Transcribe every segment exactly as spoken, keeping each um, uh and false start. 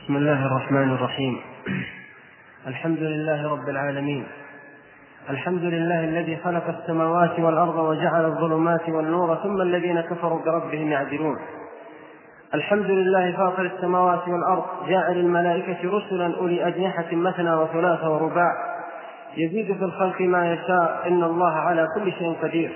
بسم الله الرحمن الرحيم. الحمد لله رب العالمين، الحمد لله الذي خلق السماوات والأرض وجعل الظلمات والنور ثم الذين كفروا بربهم يعدلون. الحمد لله فاطر السماوات والأرض جاعل الملائكة رسلا أولي أجنحة مثنى وثلاث ورباع يزيد في الخلق ما يشاء إن الله على كل شيء قدير.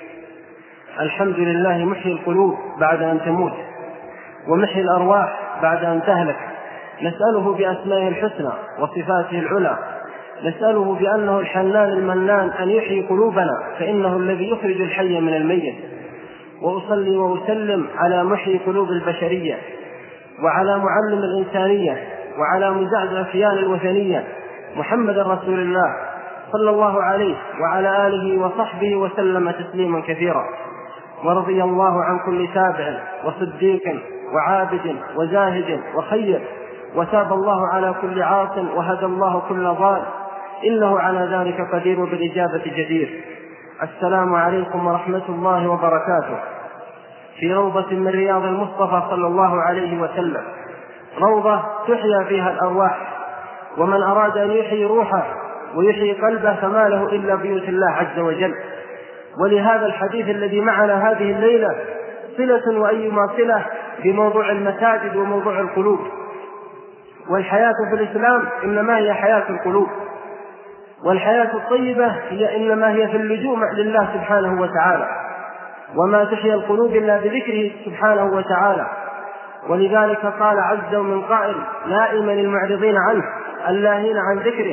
الحمد لله محيي القلوب بعد أن تموت ومحيي الأرواح بعد أن تهلك، نسأله بأسمائه الحسنى وصفاته العلى، نسأله بأنه الحنان المنان أن يحيي قلوبنا فإنه الذي يخرج الحي من الميت. وأصلي وأسلم على محيي قلوب البشرية وعلى معلم الإنسانية وعلى مزعزع خيان الوثنية محمد رسول الله صلى الله عليه وعلى آله وصحبه وسلم تسليما كثيرا. ورضي الله عن كل تابع وصديق وعابد وزاهد وخير، وتاب الله على كل عاص وهدى الله كل ضال، إنه على ذلك قدير بالإجابة جدير. السلام عليكم ورحمة الله وبركاته. في روضة من رياض المصطفى صلى الله عليه وسلم، روضة تحيا فيها الأرواح، ومن أراد أن يحيي روحه ويحيي قلبه فما له إلا بيوت الله عز وجل. ولهذا الحديث الذي معنا هذه الليلة صلة وأيما صلة بموضوع المساجد وموضوع القلوب. والحياة في الإسلام إنما هي حياة القلوب، والحياة الطيبة هي إنما هي في اللجوء لله سبحانه وتعالى، وما تحيا القلوب إلا بذكره سبحانه وتعالى. ولذلك قال عز من قائل لائما المعرضين عنه اللاهين عن ذكره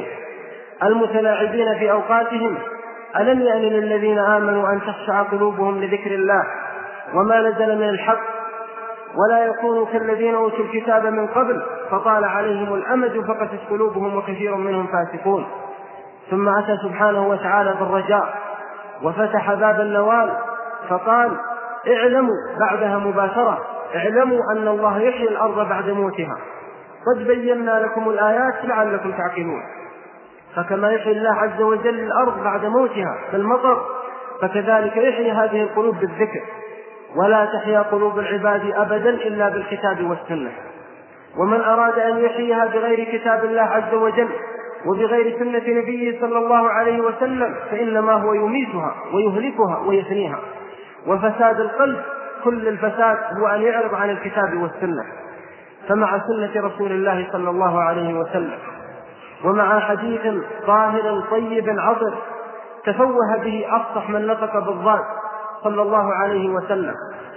المتلاعبين في أوقاتهم ألم يأن للذين آمنوا أن تخشع قلوبهم لذكر الله وما نزل من الحق ولا يكونوا كالذين أوتوا الكتاب من قبل فطال عليهم الأمد فقست قلوبهم وكثير منهم فاسقون. ثم أتى سبحانه وتعالى بالرجاء وفتح باب النوال فقال اعلموا بعدها مباشرة اعلموا أن الله يحيي الأرض بعد موتها قد بينا لكم الآيات لعلكم تعقلون. فكما يحيي الله عز وجل الأرض بعد موتها بالمطر فكذلك يحيي هذه القلوب بالذكر، ولا تحيا قلوب العباد أبدا إلا بالكتاب والسنة. ومن أراد أن يحييها بغير كتاب الله عز وجل وبغير سنة نبيه صلى الله عليه وسلم فإنما هو يميتها ويهلكها ويفنيها. وفساد القلب كل الفساد هو أن يعرض عن الكتاب والسنة، فمع سنة رسول الله صلى الله عليه وسلم ومع حديث طاهر طيب عطر تفوه به أفصح من نطق بالضاد صلى الله عليه وسلم،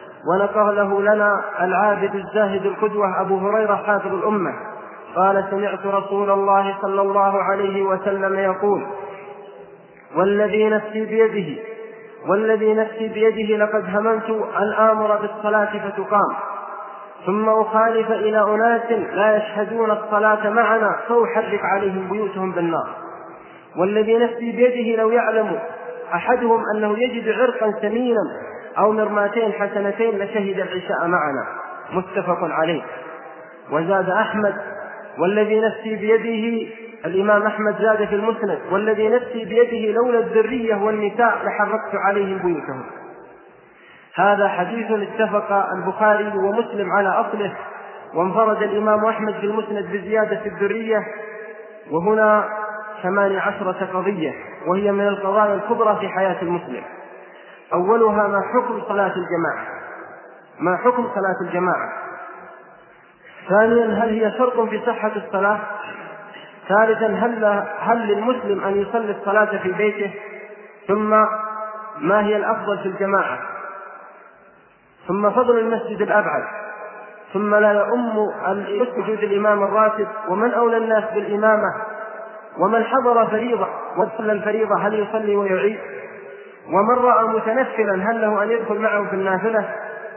ونقله لنا العابد الزاهد القدوة أبو هريرة حافظ الأمة قال سمعت رسول الله صلى الله عليه وسلم يقول والذي نفسي بيده والذي نفسي بيده لقد هممت أن آمر بالصلاة فتقام ثم أخالف إلى أناس لا يشهدون الصلاة معنا فأحرق عليهم بيوتهم بالنار. والذي نفسي بيده لو يعلم أحدهم أنه يجد عرقا ثمينا أو مرماتين حسنتين لشهد العشاء معنا، متفق عليه. وزاد أحمد والذي نفسي بيده، الإمام أحمد زاد في المسند والذي نفسي بيده لولا الذرية والنساء لحرقت عليهم بيوتهم. هذا حديث اتفق البخاري ومسلم على أصله، وانفرد الإمام أحمد في المسند بزيادة الذرية. وهنا ثمانية عشرة قضية وهي من القضايا الكبرى في حياة المسلم. أولها ما حكم صلاة الجماعة، ما حكم صلاة الجماعة. ثانيا هل هي شرط في صحة الصلاة. ثالثا هل, هل للمسلم أن يصلي الصلاة في بيته. ثم ما هي الأفضل في الجماعة. ثم فضل المسجد الأبعد. ثم لا يؤم وجود الإمام الراتب ومن أولى الناس بالإمامة. ومن حضر فريضة وصلى الفريضة هل يصلي ويعيد. ومن رأى متنفلا هل له أن يدخل معه في النافلة.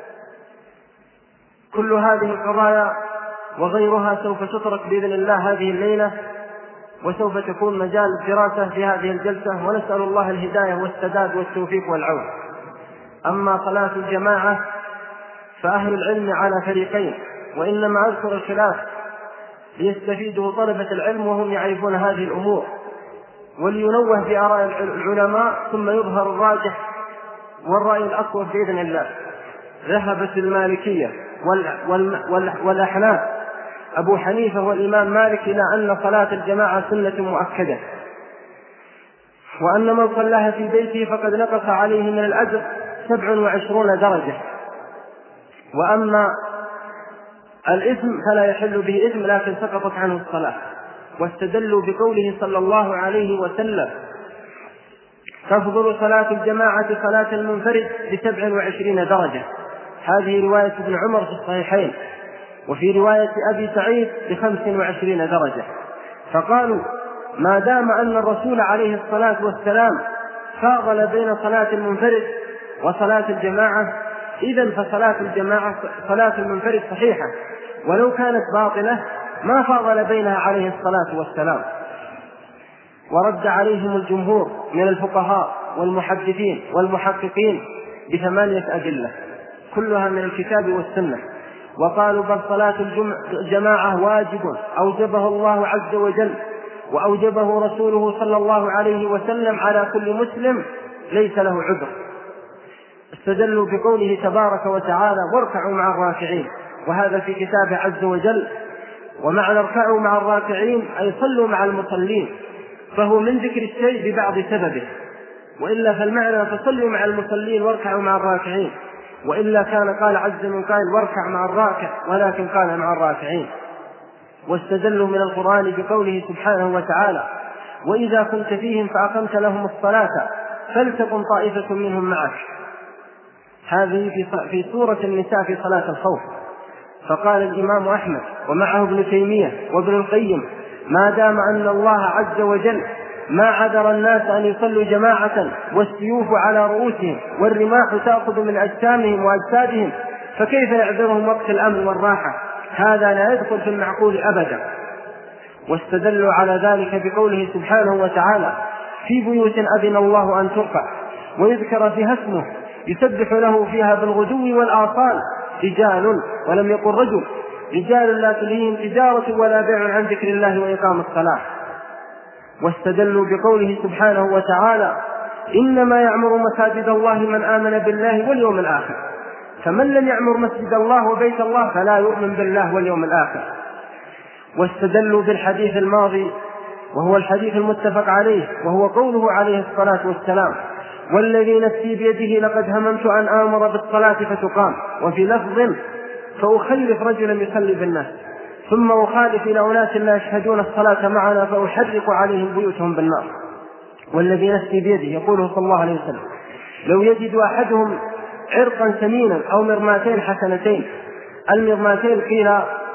كل هذه القضايا وغيرها سوف تترك بإذن الله هذه الليلة، وسوف تكون مجال الدراسة في هذه الجلسة، ونسأل الله الهداية والسداد والتوفيق والعون. أما صلاة الجماعة فأهل العلم على فريقين، وإنما أذكر الخلاف ليستفيده طلبة العلم وهم يعرفون هذه الأمور، ولينوه في آراء العلماء ثم يظهر الراجح والرأي الأقوى بإذن الله. ذهبت المالكية والأحناف أبو حنيفة والإمام مالك إلى أن صلاة الجماعة سنة مؤكدة، وأن من صلاها في بيته فقد نقص عليه من الأجر سبع وعشرون درجة، وأما الإثم فلا يحل به إثم لكن سقطت عنه الصلاة. واستدلوا بقوله صلى الله عليه وسلم: تفضل صلاة الجماعة صلاة المنفرد بسبع وعشرين درجة. هذه رواية ابن عمر في الصحيحين، وفي رواية أبي سعيد بخمس وعشرين درجة. فقالوا: ما دام أن الرسول عليه الصلاة والسلام فاضل بين صلاة المنفرد وصلاة الجماعة، إذن فصلاة الجماعة صلاة المنفرد صحيحة، ولو كانت باطلة ما فاضل بينها عليه الصلاة والسلام. ورد عليهم الجمهور من الفقهاء والمحدثين والمحققين بثمانية أدلة كلها من الكتاب والسنة، وقالوا: بل صلاة الجماعة واجب أوجبه الله عز وجل وأوجبه رسوله صلى الله عليه وسلم على كل مسلم ليس له عذر. استدلوا بقوله تبارك وتعالى: واركعوا مع الراكعين، وهذا في كتابه عز وجل. ومعنى اركعوا مع الراكعين أي صلوا مع المصلين، فهو من ذكر الشيء ببعض سببه، وإلا فالمعنى فصلوا مع المصلين واركعوا مع الراكعين، وإلا كان قال عز من قائل: واركع مع الراكع، ولكن قال مع الراكعين. واستدلوا من القرآن بقوله سبحانه وتعالى: وإذا كنت فيهم فأقمت لهم الصلاة فلتكن طائفة منهم معك. هذه في سورة النساء في صلاة الخوف. فقال الإمام أحمد ومعه ابن تيمية وابن القيم: ما دام أن الله عز وجل ما عذر الناس أن يصلوا جماعة والسيوف على رؤوسهم والرماح تأخذ من أجسامهم وأجسادهم، فكيف يعذرهم وقت الأمن والراحة؟ هذا لا يدخل في المعقول أبدا. واستدلوا على ذلك بقوله سبحانه وتعالى: في بيوت أذن الله أن ترفع ويذكر فيها اسمه يسبح له فيها بالغدو والآصال رجال، ولم يقل رجل، رجال لا تلهيهم تجارة ولا بيع عن ذكر الله وإقام الصلاة. واستدلوا بقوله سبحانه وتعالى: إنما يعمر مساجد الله من آمن بالله واليوم الآخر، فمن لم يعمر مسجد الله وبيت الله فلا يؤمن بالله واليوم الآخر. واستدلوا بالحديث الماضي وهو الحديث المتفق عليه، وهو قوله عليه الصلاة والسلام: والذي نفسي بيده لقد هممت أن آمر بالصلاة فتقام، وفي لفظ: فأخلف رجلا يصلي بالناس ثم أخالف إلى أناس لا يشهدون الصلاة معنا فأحرق عليهم بيوتهم بالنار. والذي نفسي بيده يقوله صلى الله عليه وسلم: لو يجد أحدهم عرقا ثمينا أو مرماتين حسنتين. المرماتين قيل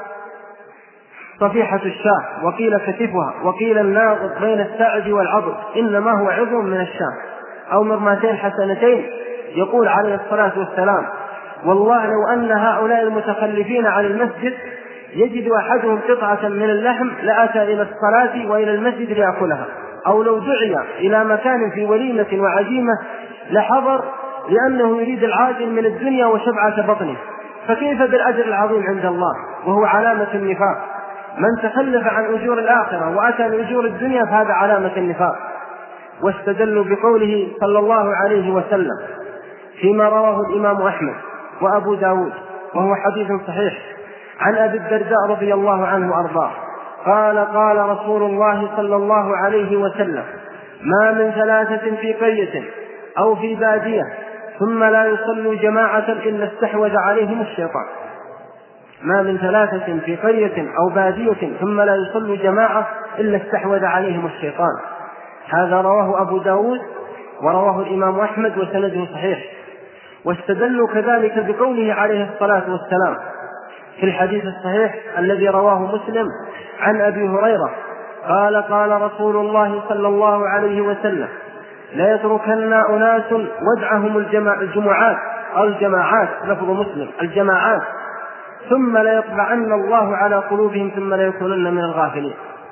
صفيحة الشاة، وقيل كتفها، وقيل الناقض بين الساعد والعضد، إنما هو عضو من الشاة، أو مرماتين حسنتين. يقول عليه الصلاة والسلام: والله لو أن هؤلاء المتخلفين عن المسجد يجد أحدهم قطعة من اللحم لأتى إلى الصلاة وإلى المسجد ليأكلها، أو لو دعي إلى مكان في وليمة وعزيمة لحضر، لأنه يريد العاجل من الدنيا وشبعة بطنه. فكيف بالأجر العظيم عند الله وهو علامة النفاق؟ من تخلف عن أجور الآخرة وأتى لأجور الدنيا فهذا علامة النفاق. واستدلوا بقوله صلى الله عليه وسلم فيما رواه الإمام أحمد وأبو داود وهو حديث صحيح عن أبي الدرداء رضي الله عنه وأرضاه قال: قال رسول الله صلى الله عليه وسلم: ما من ثلاثة في قرية أو في بادية ثم لا يصلوا جماعة إلا استحوذ عليهم الشيطان. ما من ثلاثة في قرية أو بادية ثم لا يصلوا جماعة إلا استحوذ عليهم الشيطان. هذا رواه أبو داود ورواه الإمام أحمد وسنده صحيح. واستدلوا كذلك بقوله عليه الصلاة والسلام في الحديث الصحيح الذي رواه مسلم عن أبي هريرة قال: قال رسول الله صلى الله عليه وسلم: لا يتركن أناس ودعهم الجماعات أو الجماعات، لفظ مسلم الجماعات، ثم لا يطبعن الله على قلوبهم ثم لا يكونن من الغافلين.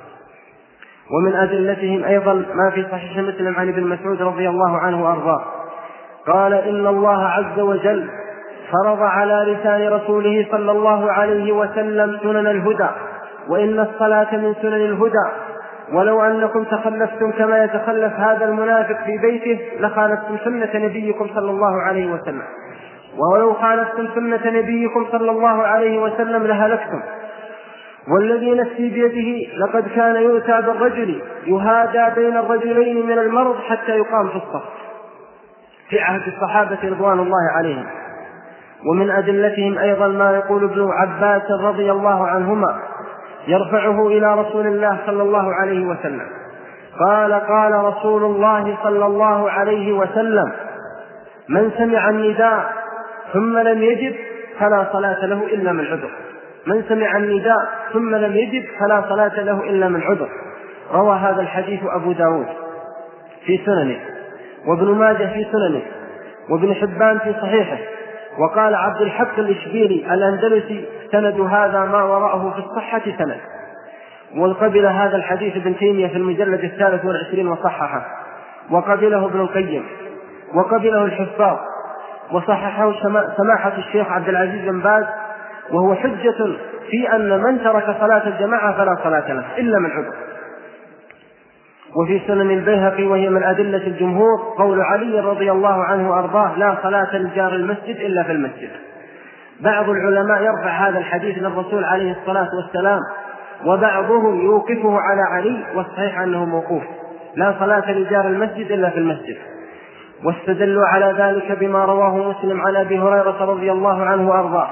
ومن أدلتهم أيضا ما في صحيح مسلم عن ابن مسعود رضي الله عنه وأرضاه قال: إن الله عز وجل فرض على لسان رسوله صلى الله عليه وسلم سنن الهدى، وإن الصلاة من سنن الهدى، ولو أنكم تخلفتم كما يتخلف هذا المنافق في بيته لخالفتم سنة نبيكم صلى الله عليه وسلم، ولو خالفتم سنة نبيكم صلى الله عليه وسلم لهلكتم. والذي نفسي بيده لقد كان يؤتى بالرجل يهادى بين الرجلين من المرض حتى يقام في الصف في عهد الصحابة رضوان الله عليهم. ومن أدلتهم أيضا ما يقول ابن عباس رضي الله عنهما يرفعه إلى رسول الله صلى الله عليه وسلم قال: قال رسول الله صلى الله عليه وسلم: من سمع النداء ثم لم يجب فلا صلاة له إلا من عذر. من سمع النداء ثم لم يجب فلا صلاة له إلا من عذر. روى هذا الحديث أبو داود في سننه، وابن ماجه في سننه، وابن حبان في صحيحه. وقال عبد الحق الإشبيلي الأندلسي: سند هذا ما وراءه في الصحة سند. وقبل هذا الحديث ابن تيمية في المجلد الثالث والعشرين وصححه، وقبله ابن القيم، وقبله الحفاظ، وصححه سماحة الشيخ عبد العزيز بن باز، وهو حجة في أن من ترك صلاة الجماعة فلا صلاة له إلا من عذر. وفي سنن البيهقي وهي من أدلة الجمهور قول علي رضي الله عنه وأرضاه: لا صلاة لجار المسجد إلا في المسجد. بعض العلماء يرفع هذا الحديث للرسول عليه الصلاة والسلام، وبعضهم يوقفه على علي، والصحيح أنه موقوف: لا صلاة لجار المسجد إلا في المسجد. واستدلوا على ذلك بما رواه مسلم عن أبي هريرة رضي الله عنه وأرضاه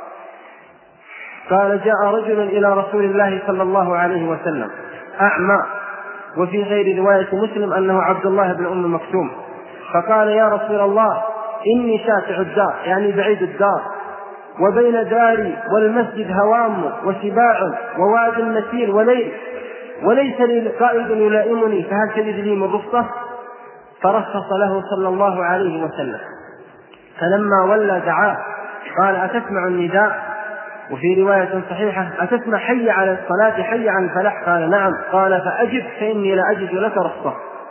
قال: جاء رجل إلى رسول الله صلى الله عليه وسلم أعمى، وفي غير رواية مسلم أنه عبد الله بن أم مكتوم، فقال: يا رسول الله، إني شاسع الدار، يعني بعيد الدار، وبين داري والمسجد هوام وسباع وواد مسير وليل، وليس لي قائد يلائمني، فهل تجد لي من رخصة؟ فرخص له صلى الله عليه وسلم. فلما ولى دعاه قال: أتسمع النداء؟ وفي رواية صحيحة: أتسمع حي على الصلاة حي على الفلاح؟ قال: نعم. قال: فأجب فإني لا أجد لك رخصة.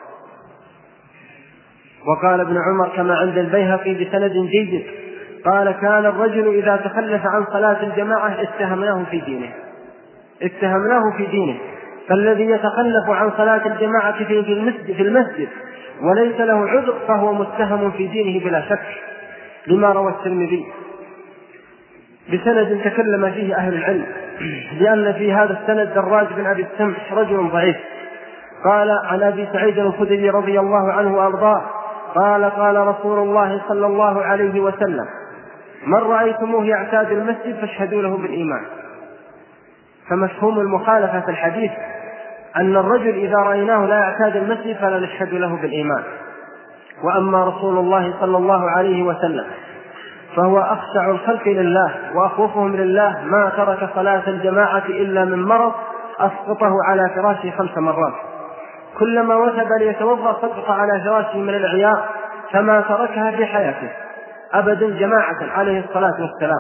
وقال ابن عمر كما عند البيهقي بسند جيد قال: كان الرجل إذا تخلف عن صلاة الجماعة اتهمناه في دينه اتهمناه في دينه فالذي يتخلف عن صلاة الجماعة في المسجد, في المسجد وليس له عذر فهو متهم في دينه بلا شك، لما روى الترمذي بسند تكلم فيه أهل العلم، لأن في هذا السند دراج بن أبي السمح رجل ضعيف. قال عن أبي سعيد الخدري رضي الله عنه وأرضاه قال: قال رسول الله صلى الله عليه وسلم: من رأيتموه يعتاد المسجد فاشهدوا له بالإيمان. فمفهوم المخالفة في الحديث أن الرجل إذا رأيناه لا يعتاد المسجد فلا نشهد له بالإيمان. وأما رسول الله صلى الله عليه وسلم فهو أخشع الخلق لله وأخوفهم لله، ما ترك صلاة الجماعة إلا من مرض أسقطه على فراشه خمس مرات، كلما وثب ليتوضأ سقط على فراشه من العياء، فما تركها في حياته أبدا جماعة عليه الصلاة والسلام.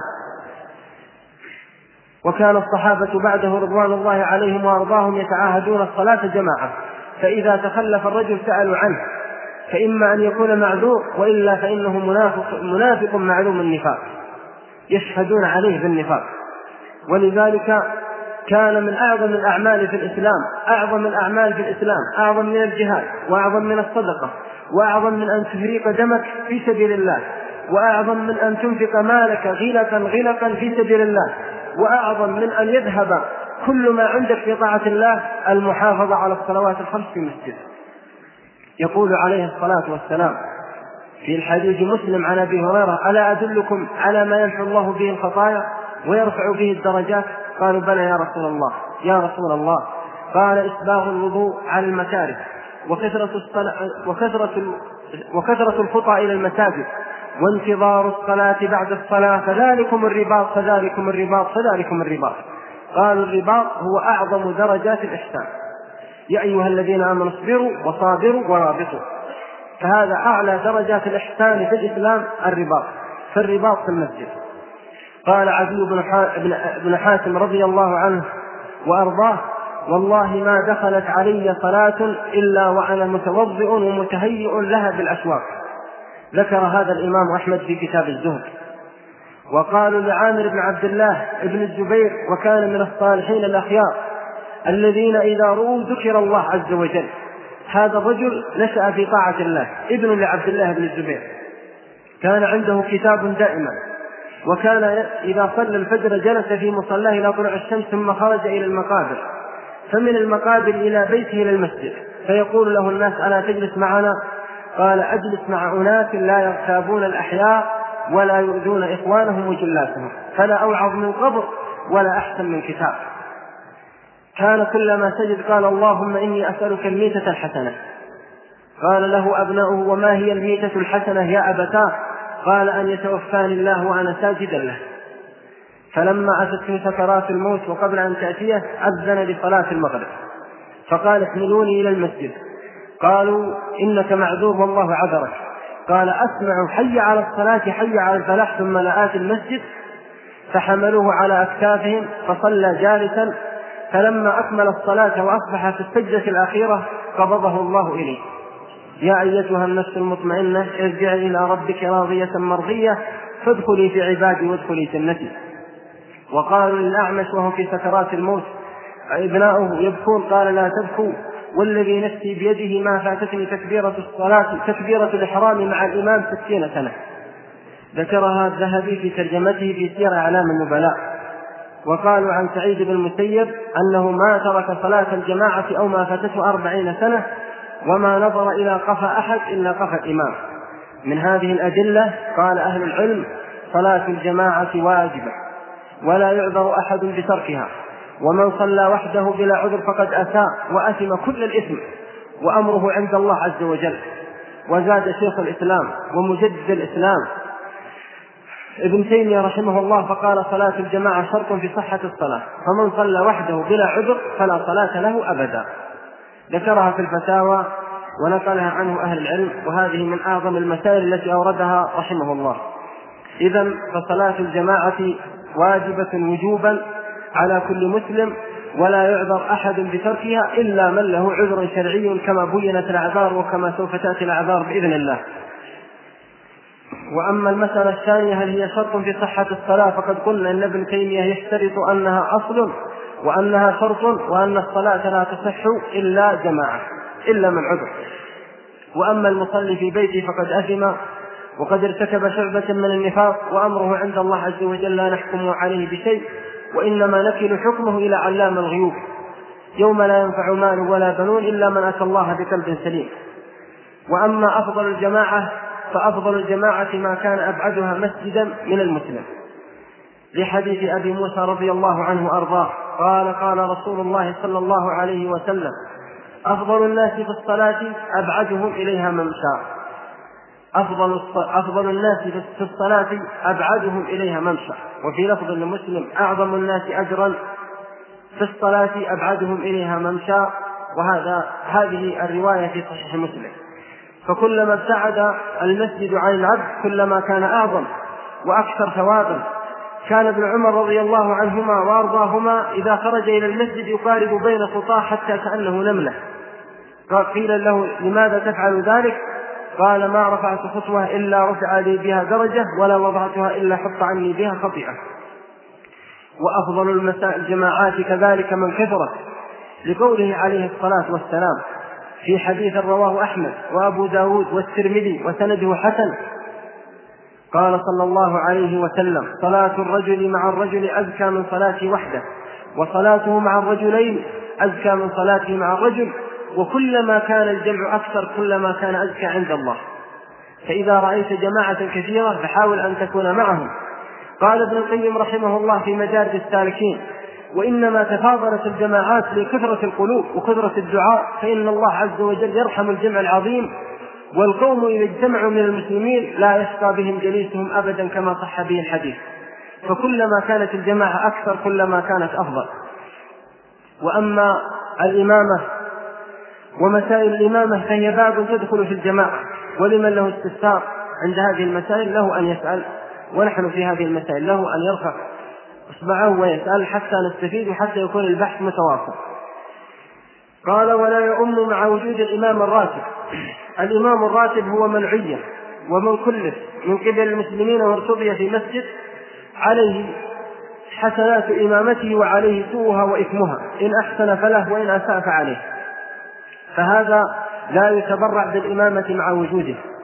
وكان الصحابة بعده رضوان الله عليهم وأرضاهم يتعاهدون الصلاة جماعة، فإذا تخلف الرجل سألوا عنه، فإما أن يكون معذور وإلا فإنه منافق, منافق معلوم النفاق، يشهدون عليه بالنفاق. ولذلك كان من أعظم الأعمال في الإسلام أعظم الأعمال في الإسلام أعظم من الجهاد، وأعظم من الصدقة، وأعظم من أن تهريق دمك في سبيل الله، وأعظم من أن تنفق مالك غلقا غلقا في سبيل الله، وأعظم من أن يذهب كل ما عندك في طاعة الله المحافظة على الصلوات الخمس في المسجد. يقول عليه الصلاة والسلام في الحديث مسلم عن أبي هريرة: ألا أدلكم على ما يمحو الله به الخطايا ويرفع به الدرجات؟ قالوا: بلى يا رسول الله يا رسول الله. قال: إسباغ الوضوء على المكاره، وكثرة وكثرة وكثرة الخطى إلى المساجد، وانتظار الصلاة بعد الصلاة، فذلكم الرباط فذلكم الرباط فذلكم الرباط. قالوا: الرباط هو أعظم درجات الإحسان، يا أيها الذين آمنوا اصبروا وصابروا ورابطوا. فهذا أعلى درجات الإحسان في الإسلام الرباط، فالرباط في المسجد. قال عدي بن حاتم رضي الله عنه وأرضاه: والله ما دخلت علي صلاة إلا وأنا متوضئ ومتهيئ لها بالأشواق. ذكر هذا الإمام أحمد في كتاب الزهد. وقالوا لعامر بن عبد الله بن الزبير، وكان من الصالحين الأخيار الذين إذا رؤوا ذكر الله عز وجل. هذا الرجل نشأ في طاعة الله، ابن لعبد الله بن الزبير، كان عنده كتاب دائما، وكان إذا صلى الفجر جلس في مصلاه إلى طلوع الشمس ثم خرج إلى المقابر، فمن المقابر إلى بيته إلى المسجد، فيقول له الناس: ألا تجلس معنا؟ قال: أجلس مع أناس لا يغتابون الأحياء ولا يؤذون إخوانهم وجلاتهم، فلا أوعظ من قبر ولا أحسن من كتاب. كان كلما سجد قال: اللهم إني أسألك الميتة الحسنة. قال له أبناؤه: وما هي الميتة الحسنة يا أبتاه؟ قال: أن يتوفاني الله وأنا ساجدا له. فلما أتته سكرات الموت وقبل أن تأتيه أذن لصلاة المغرب، فقال: احملوني إلى المسجد. قالوا: إنك معذور والله عذرك. قال: أسمع حي على الصلاة حي على الفلاح ثم لا آتي المسجد. فحملوه على أكتافهم فصلى جالسا، فلما أكمل الصلاة وأصبح في السجدة الأخيرة قبضه الله إليه: يا أيتها النفس المطمئنة ارجعي إلى ربك راضية مرضية فادخلي في عبادي وادخلي جنتي. وقالوا للأعمش وهو في سكرات الموت ابناؤه يبكون: قال: لا تبكوا والذي نفسي بيده ما فاتتني تكبيرة الصلاة تكبيرة الإحرام مع الإمام ستين سنة. ذكرها الذهبي في ترجمته في سير أعلام النبلاء. وقالوا عن سعيد بن المسيب أنه ما ترك صلاة الجماعة أو ما فاتته أربعين سنة وما نظر إلى قفا أحد إلا قفا الإمام. من هذه الأدلة قال أهل العلم: صلاة الجماعة واجبة ولا يعذر أحد بتركها، ومن صلى وحده بلا عذر فقد أساء وأثم كل الإثم وأمره عند الله عز وجل. وزاد شيخ الإسلام ومجدد الإسلام ابن تيمية رحمه الله فقال: صلاة الجماعة شرط في صحة الصلاة، فمن صلى وحده بلا عذر فلا صلاة له أبدا. ذكرها في الفتاوى ونقلها عنه أهل العلم، وهذه من أعظم المسائل التي أوردها رحمه الله. إذن فصلاة الجماعة واجبة وجوبا على كل مسلم، ولا يعذر أحد بتركها إلا من له عذر شرعي كما بينت الأعذار وكما سوف تأتي الأعذار بإذن الله. وأما المسألة الثانية هل هي شرط في صحة الصلاة، فقد قلنا أن ابن تيمية يشترط أنها أصل وأنها شرط، وأن الصلاة لا تصح إلا جماعة إلا من عذر. وأما المصلي في بيته فقد أثم وقد ارتكب شعبة من النفاق، وأمره عند الله عز وجل لا نحكم عليه بشيء، وإنما نكل حكمه إلى علام الغيوب يوم لا ينفع مال ولا بنون إلا من أتى الله بقلب سليم. وأما أفضل الجماعة فأفضل الجماعة ما كان أبعدها مسجدا من المسلم، لحديث أبي موسى رضي الله عنه أرضاه قال: قال رسول الله صلى الله عليه وسلم: أفضل الناس في الصلاة أبعدهم إليها ممشى. أفضل, أفضل الناس في الصلاة أبعدهم إليها ممشى. وفي لفظ لمسلم: أعظم الناس أجرا في الصلاة أبعدهم إليها ممشى. وهذا هذه الرواية في صحيح مسلم. فكلما ابتعد المسجد عن العبد كلما كان أعظم وأكثر ثوابا. كان ابن عمر رضي الله عنهما وارضاهما إذا خرج إلى المسجد يقارب بين خطاه حتى كأنه نملة. قيل له: لماذا تفعل ذلك؟ قال: ما رفعت خطوة إلا رفع لي بها درجة، ولا وضعتها إلا حط عني بها خطيئة. وأفضل الجماعات كذلك من كثرت، لقوله عليه الصلاة والسلام في حديث رواه أحمد وأبو داود والترمذي وسنده حسن، قال صلى الله عليه وسلم: صلاة الرجل مع الرجل أزكى من صلاته وحده، وصلاته مع الرجلين أزكى من صلاته مع الرجل، وكلما كان الجمع أكثر كلما كان أزكى عند الله. فإذا رأيت جماعة كثيرة فحاول أن تكون معهم. قال ابن القيم رحمه الله في مدارج السالكين: وإنما تفاضلت الجماعات لكثرة القلوب وكثرة الدعاء، فإن الله عز وجل يرحم الجمع العظيم، والقوم إذا اجتمعوا من المسلمين لا يشقى بهم جليسهم أبدا كما صح به الحديث. فكلما كانت الجماعة أكثر كلما كانت أفضل. وأما الإمامة ومسائل الإمامة فهي باب تدخل في الجماعة، ولمن له استفسار عند هذه المسائل له أن يسأل، ونحن في هذه المسائل له أن يرفع اصبعه ويسأل حتى نستفيد وحتى يكون البحث متواصل. قال: ولا يؤم مع وجود الإمام الراتب. الإمام الراتب هو من عين ومن كلف من قبل المسلمين وارتضي في مسجد عليه حسنات إمامته وعليه سوءها وإثمها، إن أحسن فله وإن أساء فعليه، فهذا لا يتبرع بالإمامة مع وجوده.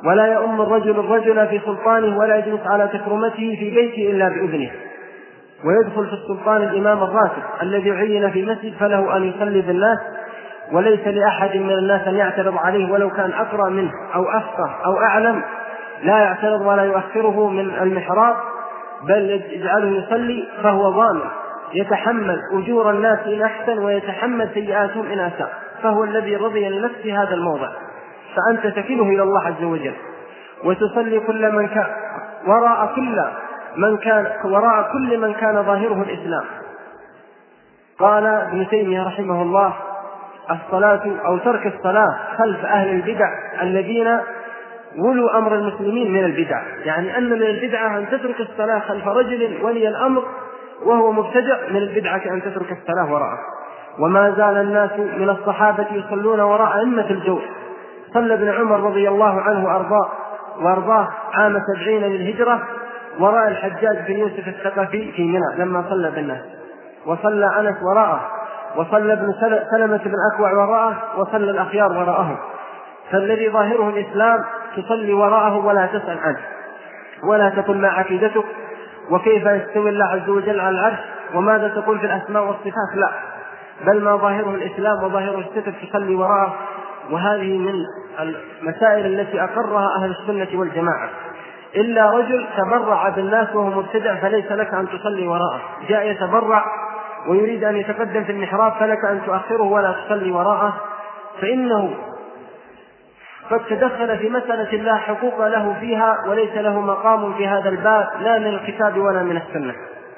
ولا يؤم الرجل الرجل في سلطانه ولا يجلس على تكرمته في بيته إلا بإذنه. ويدخل في السلطان الإمام الراتب الذي عين في مسجد فله أن يصلي بالناس، وليس لأحد من الناس أن يعترض عليه ولو كان أقرأ منه أو أفقه أو أعلم، لا يعترض ولا يؤخره من المحراب، بل يجعله يصلي، فهو ضامن يتحمل أجور الناس إن أحسن ويتحمل سيئاتهم إن أساء، فهو الذي رضي لنفسه هذا الموضع. فأنت تكله إلى الله عز وجل وتصلي كل من كان وراء كل من كان وراء كل من كان ظاهره الإسلام. قال ابن تيمية رحمه الله: الصلاة أو ترك الصلاة خلف أهل البدع الذين ولوا أمر المسلمين من البدع، يعني أن من البدعة أن تترك الصلاة خلف رجل ولي الأمر وهو مبتدع، من البدعة أن تترك الصلاة وراءه. وما زال الناس من الصحابة يصلون وراء أئمة الجور. صلى ابن عمر رضي الله عنه وأرضاه وأرضاه عام سبعين للهجرة وراء الحجاج بن يوسف الثقفي في منى لما صلى بالناس، وصلى أنس وراءه، وصلى ابن سلمة بن أكوع وراءه، وصلى الأخيار وراءه. فالذي ظاهره الإسلام تصلي وراءه ولا تسأل عنه، ولا تقل ما عقيدتك وكيف يستوي الله عز وجل على العرش وماذا تقول في الأسماء والصفات، لا، بل ما ظاهره الإسلام وظاهره الستر تصلي وراءه. وهذه من المسائل التي أقرها أهل السنة والجماعة. إلا رجل تبرع بالناس وهو مبتدع فليس لك أن تصلي وراءه، جاء يتبرع ويريد أن يتقدم في المحراب فلك أن تؤخره ولا تصلي وراءه، فإنه قد تدخل في مسألة لا حقوق له فيها وليس له مقام في هذا الباب لا من الكتاب ولا من السنة.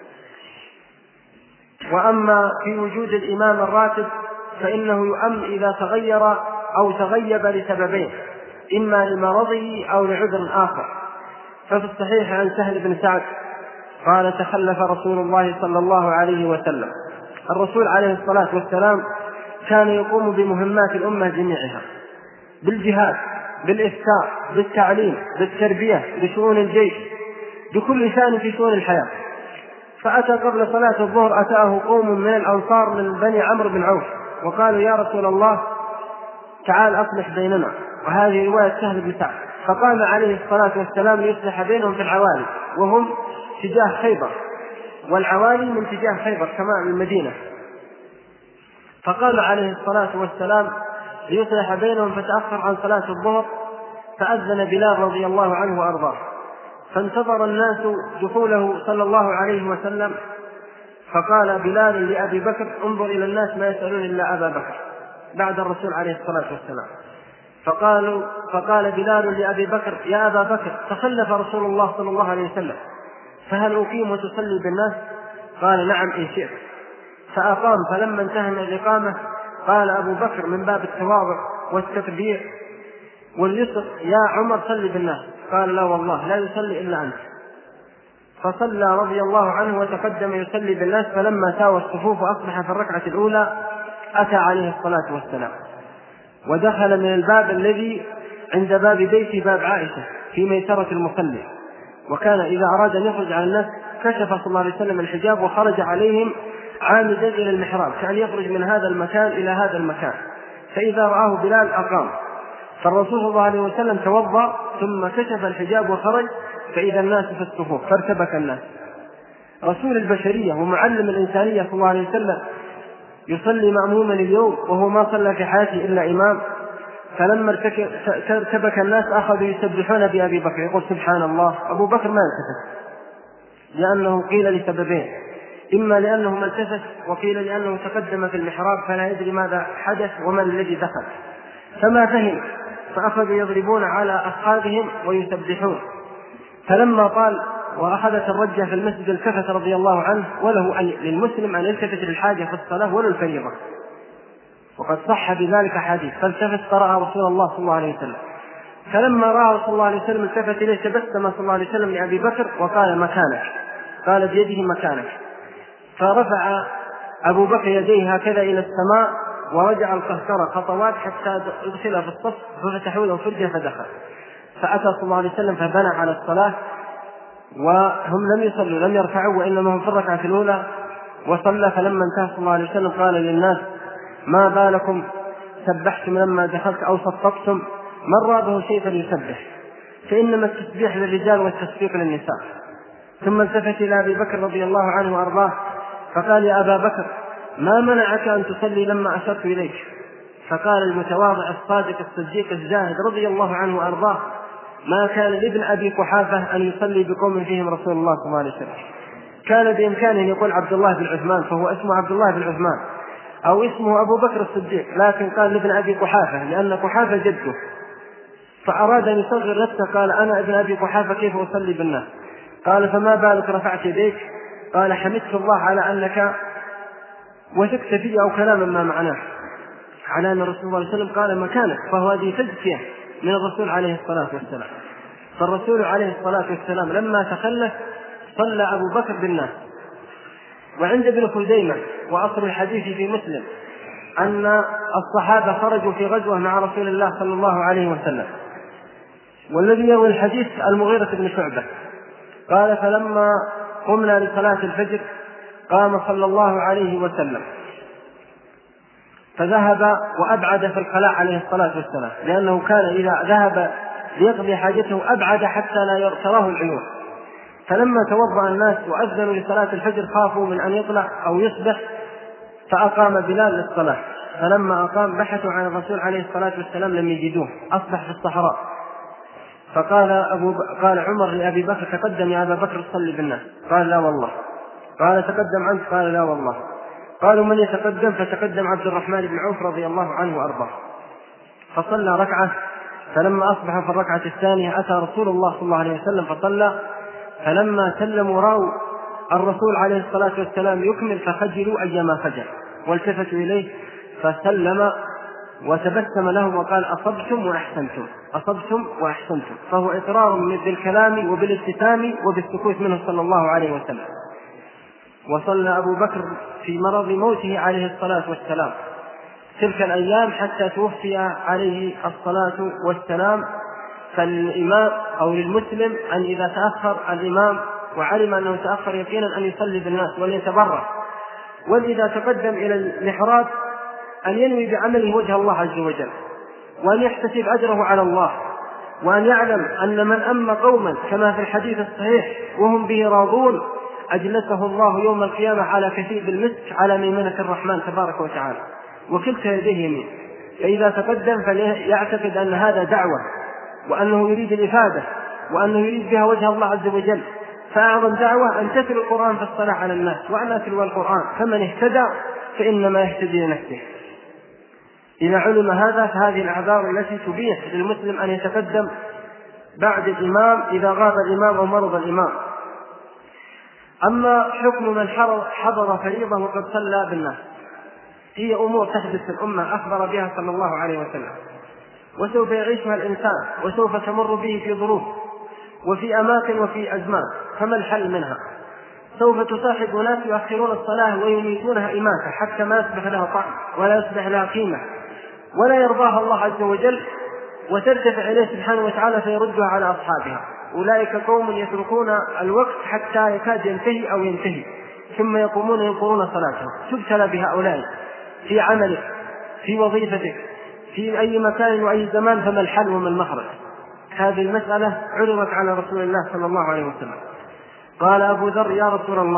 وأما في وجود الإمام الراتب فإنه يؤم إذا تغير أو تغيب لسببين، إما لمرضه أو لعذر آخر. ففي الصحيح عن سهل بن سعد قال: تخلف رسول الله صلى الله عليه وسلم. الرسول عليه الصلاة والسلام كان يقوم بمهمات الأمة جميعها، بالجهاد، بالإفتاء، بالتعليم، بالتربية، بشؤون الجيش، بكل شأن في شؤون الحياة. فأتى قبل صلاة الظهر أتاه قوم من الأنصار من بني عمرو بن عوف وقالوا: يا رسول الله تعال أصلح بيننا. وهذه رواية سهل بن سعد. فقام عليه الصلاة والسلام ليصلح بينهم في العوالي، وهم تجاه خيبر، والعوالي من تجاه خيبر كما المدينة. فقام عليه الصلاة والسلام ليصلح بينهم فتأخر عن صلاة الظهر، فأذن بلال رضي الله عنه وأرضاه، فانتظر الناس دخوله صلى الله عليه وسلم. فقال بلال لأبي بكر: انظر إلى الناس ما يسألون إلا أبا بكر، بعد الرسول عليه الصلاة والسلام. فقالوا فقال بلال لأبي بكر: يا أبا بكر تخلف رسول الله صلى الله عليه وسلم، فهل أقيم وتصلي بالناس؟ قال: نعم إن شئت. فأقام. فلما انتهى من الإقامة قال أبو بكر من باب التواضع والتكبير واليسر: يا عمر صلي بالناس. قال: لا والله لا يصلي إلا أنت. فصلى رضي الله عنه وتقدم يصلي بالناس. فلما ساوى الصفوف وأصبح في الركعة الأولى أتى عليه الصلاة والسلام ودخل من الباب الذي عند باب بيت باب عائشة في ميسرة المصلي. وكان إذا أراد أن يخرج على الناس كشف صلى الله عليه وسلم الحجاب وخرج عليهم عامدا إلى المحراب، كان يخرج من هذا المكان إلى هذا المكان. فإذا رآه بلال أقام. فالرسول صلى الله عليه وسلم توضأ ثم كشف الحجاب وخرج، فإذا الناس في الصفوف فارتبك الناس. رسول البشرية ومعلم الإنسانية صلى الله عليه وسلم يصلي مأموما اليوم وهو ما صلى في حياته إلا إمام. فلما ارتبك الناس أخذوا يسبحون بأبي بكر، يقول: سبحان الله. أبو بكر ما التفت، لأنه قيل لسببين: إما لأنه ما التفت، وقيل لأنه تقدم في المحراب فلا يدري ماذا حدث ومن الذي دخل، فما فهم، فأخذوا يضربون على أصحابهم ويسبحون. فلما قال وأخذت الرجة في المسجد التفت رضي الله عنه، وله أن للمسلم أن يلتفت للحاجة في الصلاة ولا الفريضة، وقد صح بذلك حديث. فالتفت فرأى رسول الله صلى الله عليه وسلم. فلما رأى صلى الله عليه وسلم التفت إليه تبسم صلى الله عليه وسلم لأبي بكر وقال: مكانك. قال بيده: مكانك. فرفع أبو بكر يديه هكذا إلى السماء ورجع القهقرة خطوات حتى ادخل في الصف، ففتحوا له فرجة فدخل. فأتى صلى الله عليه وسلم فبنى على الصلاة، وهم لم يصلوا لم يرفعوا وإنما هم في الركعة الأولى، وصلى. فلما انتهى صلى الله عليه وسلم قال للناس: ما بالكم سبحتم لما دخلت أو سطبتم؟ من رابه شيء فليسبح. فإنما التسبيح للرجال والتصفيق للنساء. ثم التفت إلى أبي بكر رضي الله عنه وأرضاه فقال: يا أبا بكر، ما منعك أن تصلي لما أشرت إليك؟ فقال المتواضع الصادق الصديق الزاهد رضي الله عنه وأرضاه: ما كان لابن أبي قحافة أن يصلي بقوم فيهم رسول الله صلى الله عليه وسلم. كان بإمكانه أن يقول عبد الله بن عثمان فهو اسمه عبد الله بن عثمان، أو اسمه أبو بكر الصديق، لكن قال لابن أبي قحافة لأن قحافة جده، فأراد أن يصغر نفسه قال: أنا ابن أبي قحافة كيف أصلي بالناس؟ قال: فما بالك رفعت يديك؟ قال: حمدت الله على أنك وثقت فيه، أو كلاما ما معناه، على أن الرسول صلى الله عليه وسلم قال مكانك، فهو هذه تزكية من الرسول عليه الصلاة والسلام. فالرسول عليه الصلاة والسلام لما تخلف صلى أبو بكر بالناس. وعند ابن خزيمة وأصل الحديث في مسلم أن الصحابة خرجوا في غزوة مع رسول الله صلى الله عليه وسلم، والذي يروي الحديث المغيرة بن شعبة قال: فلما قمنا لصلاة الفجر قام صلى الله عليه وسلم فذهب وأبعد في الخلاء عليه الصلاة والسلام، لأنه كان إذا ذهب ليقضي حاجته أبعد حتى لا تراه العيون. فلما توضأ الناس وأذنوا لصلاة الفجر خافوا من أن يطلع أو يصبح، فأقام بلال للصلاة. فلما أقام بحثوا عن الرسول عليه الصلاة والسلام لم يجدوه، أصبح في الصحراء. فقال أبو ب... قال عمر لأبي بكر: تقدم يا أبا بكر صلي بالناس. قال: لا والله. قال: تقدم أنت؟ قال: لا والله. قالوا: من يتقدم؟ فتقدم عبد الرحمن بن عوف رضي الله عنه وأرضاه، فصلى ركعة. فلما أصبح في الركعة الثانية أتى رسول الله صلى الله عليه وسلم فصلى. فلما سلموا رأوا الرسول عليه الصلاة والسلام يكمل فخجلوا أيما خجل، والتفتوا إليه فسلم وتبسم لهم وقال: أصبتم وأحسنتم، أصبتم وأحسنتم. فهو إقرار بالكلام وبالابتسام وبالسكوت منه صلى الله عليه وسلم. وصلى أبو بكر في مرض موته عليه الصلاة والسلام تلك الأيام حتى توفي عليه الصلاة والسلام. فالإمام أو للمسلم أن إذا تأخر الإمام وعلم أنه تأخر يقينا أن يصلي بالناس وليتبرع، وإذا تقدم إلى المحراب أن ينوي بعمله وجه الله عز وجل، وأن يحتسب أجره على الله، وأن يعلم أن من أما قوما كما في الحديث الصحيح وهم به راضون أجلسه الله يوم القيامة على كثيب المسك على ميمنة الرحمن تبارك وتعالى، وكلتا يديه يمين. فإذا تقدم فليعتقد أن هذا دعوة، وأنه يريد الإفادة، وأنه يريد بها وجه الله عز وجل. فأعظم دعوة أن تتلو القرآن في الصلاة على الناس، وأن أتلو القرآن، فمن اهتدى فإنما يهتدي لنفسه. إذا علم هذا فهذه الأعذار التي تبيح للمسلم أن يتقدم بعد الإمام إذا غاب الإمام أو مرض الإمام. أما حكم من حضر فريضة وقد صلى بالناس، هي أمور تحدث في الأمة أخبر بها صلى الله عليه وسلم، وسوف يعيشها الإنسان، وسوف تمر به في ظروف وفي أماكن وفي أزمان. فما الحل منها؟ سوف تصاحب ناس يؤخرون الصلاة ويميتونها إماتة حتى ما يصبح لها طعم ولا يصبح لها قيمة ولا يرضاها الله عز وجل، وترتفع إليه سبحانه وتعالى فيردها على أصحابها. أولئك قوم يتركون الوقت حتى يكاد ينتهي أو ينتهي ثم يقومون ينقرون صلاتهم. تبتلى بهؤلاء في عملك، في وظيفتك، في أي مكان وأي زمان. فما الحل وما المخرج؟ هذه المسألة عرضت على رسول الله صلى الله عليه وسلم. قال أبو ذر: يا رسول الله،